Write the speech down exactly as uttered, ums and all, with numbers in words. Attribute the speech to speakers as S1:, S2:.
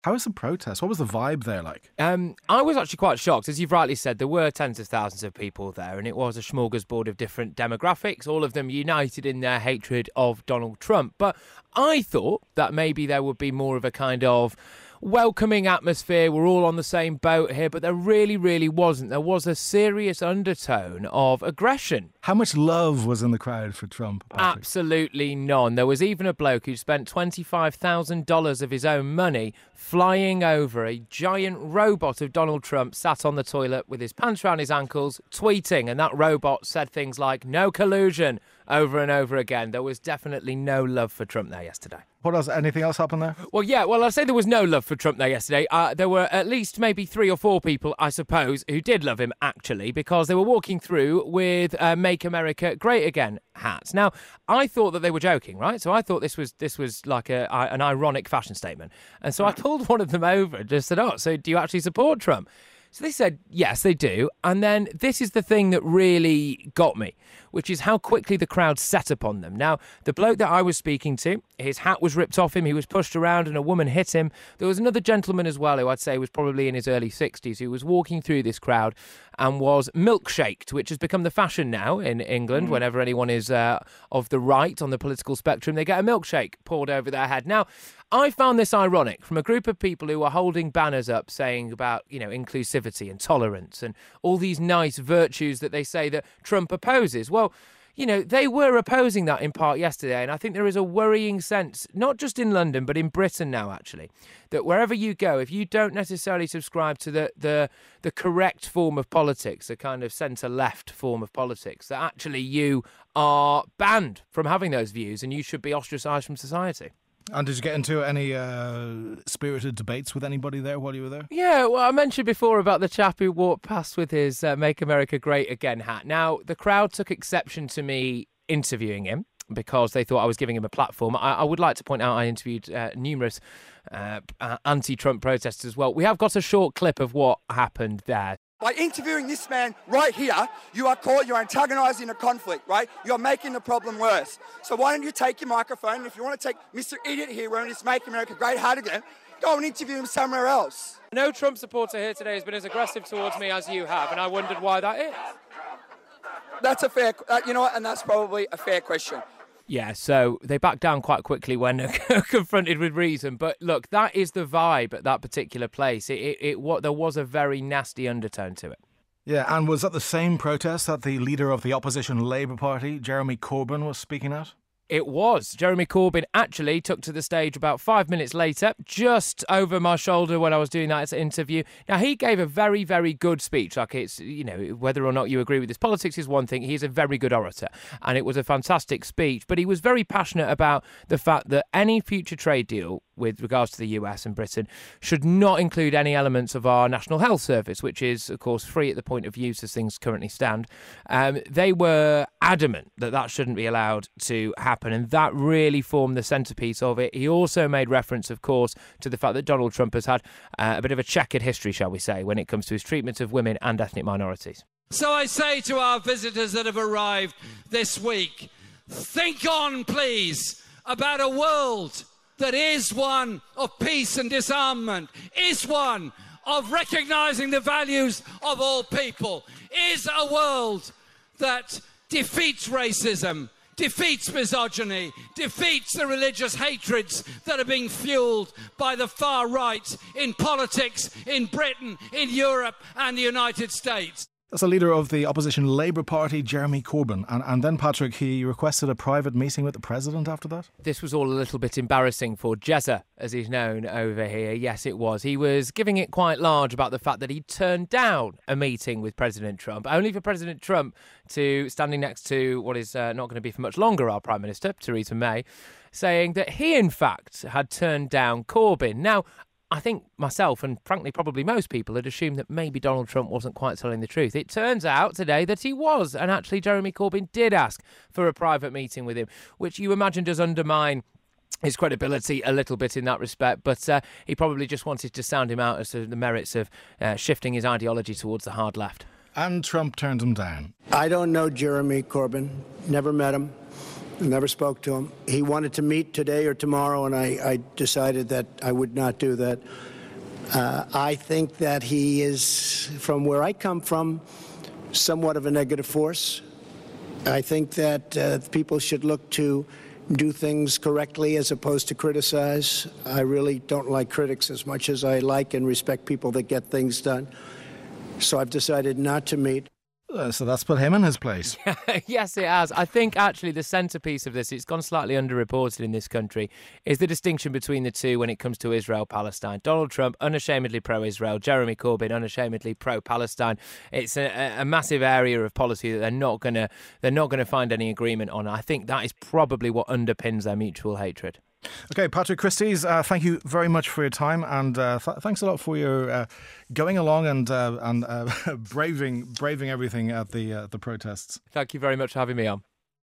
S1: How was the protest? What was the vibe there like?
S2: Um, I was actually quite shocked. As you've rightly said, there were tens of thousands of people there, and it was a smorgasbord of different demographics, all of them united in their hatred of Donald Trump. But I thought that maybe there would be more of a kind of welcoming atmosphere. We're all on the same boat here, but there really, really wasn't. There was a serious undertone of aggression.
S1: How much love was in the crowd for Trump, Patrick?
S2: Absolutely none. There was even a bloke who spent twenty-five thousand dollars of his own money flying over a giant robot of Donald Trump sat on the toilet with his pants around his ankles, tweeting, and that robot said things like, "No collusion," over and over again. There was definitely no love for Trump there yesterday.
S1: What else? Anything else happened there?
S2: Well, yeah, well, I'll say there was no love for Trump there yesterday. Uh, there were at least maybe three or four people, I suppose, who did love him, actually, because they were walking through with uh, Make America Great Again hats. Now, I thought that they were joking, right? So I thought this was this was like a, uh, an ironic fashion statement. And so I pulled one of them over and just said, oh, so do you actually support Trump? So they said, yes, they do. And then this is the thing that really got me, which is how quickly the crowd set upon them. Now, the bloke that I was speaking to, his hat was ripped off him. He was pushed around and a woman hit him. There was another gentleman as well who I'd say was probably in his early sixties who was walking through this crowd and was milkshaked, which has become the fashion now in England. Mm. Whenever anyone is uh, of the right on the political spectrum, they get a milkshake poured over their head. Now, I found this ironic from a group of people who were holding banners up saying about, you know, inclusivity and tolerance and all these nice virtues that they say that Trump opposes. Well, you know, they were opposing that in part yesterday. And I think there is a worrying sense, not just in London, but in Britain now, actually, that wherever you go, if you don't necessarily subscribe to the the, the correct form of politics, a kind of centre-left form of politics, that actually you are banned from having those views and you should be ostracised from society.
S1: And did you get into any uh, spirited debates with anybody there while you were there?
S2: Yeah, well, I mentioned before about the chap who walked past with his uh, Make America Great Again hat. Now, the crowd took exception to me interviewing him because they thought I was giving him a platform. I, I would like to point out I interviewed uh, numerous uh, uh, anti-Trump protesters as well. We have got a short clip of what happened there.
S3: By interviewing this man right here, you are caught, you're antagonising a conflict, right? You're making the problem worse. So why don't you take your microphone, and if you want to take Mister Idiot here wearing his Make America Great hat again, go and interview him somewhere else.
S2: No Trump supporter here today has been as aggressive towards me as you have, and I wondered why that is.
S3: That's a fair, uh, you know what, and that's probably a fair question.
S2: Yeah, so they backed down quite quickly when confronted with reason. But look, that is the vibe at that particular place. It, it, it what there was a very nasty undertone to it.
S1: Yeah, and was that the same protest that the leader of the opposition Labour Party, Jeremy Corbyn, was speaking at?
S2: It was. Jeremy Corbyn actually took to the stage about five minutes later, just over my shoulder when I was doing that interview. Now, he gave a very, very good speech. Like, it's, you know, whether or not you agree with his politics is one thing. He's a very good orator, and it was a fantastic speech. But he was very passionate about the fact that any future trade deal with regards to the U S and Britain should not include any elements of our National Health Service, which is, of course, free at the point of use as things currently stand. Um, they were adamant that that shouldn't be allowed to happen, and that really formed the centrepiece of it. He also made reference, of course, to the fact that Donald Trump has had uh, a bit of a checkered history, shall we say, when it comes to his treatment of women and ethnic minorities.
S4: So I say to our visitors that have arrived this week, think on, please, about a world that is one of peace and disarmament, is one of recognising the values of all people, is a world that defeats racism, defeats misogyny, defeats the religious hatreds that are being fuelled by the far right in politics, in Britain, in Europe and the United States.
S1: That's the leader of the opposition Labour Party, Jeremy Corbyn. And, and then, Patrick, he requested a private meeting with the president after that?
S2: This was all a little bit embarrassing for Jezza, as he's known over here. Yes, it was. He was giving it quite large about the fact that he turned down a meeting with President Trump, only for President Trump to, standing next to what is uh, not going to be for much longer our Prime Minister, Theresa May, saying that he, in fact, had turned down Corbyn. Now, I think myself and frankly probably most people had assumed that maybe Donald Trump wasn't quite telling the truth. It turns out today that he was, and actually Jeremy Corbyn did ask for a private meeting with him, which you imagine does undermine his credibility a little bit in that respect, but uh, he probably just wanted to sound him out as to the merits of uh, shifting his ideology towards the hard left.
S1: And Trump turned him down.
S5: I don't know Jeremy Corbyn, never met him. Never spoke to him. He wanted to meet today or tomorrow, and I, I decided that I would not do that. Uh, I think that he is, from where I come from, somewhat of a negative force. I think that uh, people should look to do things correctly as opposed to criticize. I really don't like critics as much as I like and respect people that get things done. So I've decided not to meet.
S1: Uh, so that's put him in his place.
S2: Yes, it has. I think actually the centrepiece of this, it's gone slightly underreported in this country, is the distinction between the two when it comes to Israel-Palestine. Donald Trump, unashamedly pro-Israel. Jeremy Corbyn, unashamedly pro-Palestine. It's a, a massive area of policy that they're not going to they're not going to find any agreement on. I think that is probably what underpins their mutual hatred.
S1: Okay, Patrick Christys, uh, thank you very much for your time, and uh, th- thanks a lot for your uh, going along and uh, and uh, braving braving everything at the uh, the protests.
S2: Thank you very much for having me on.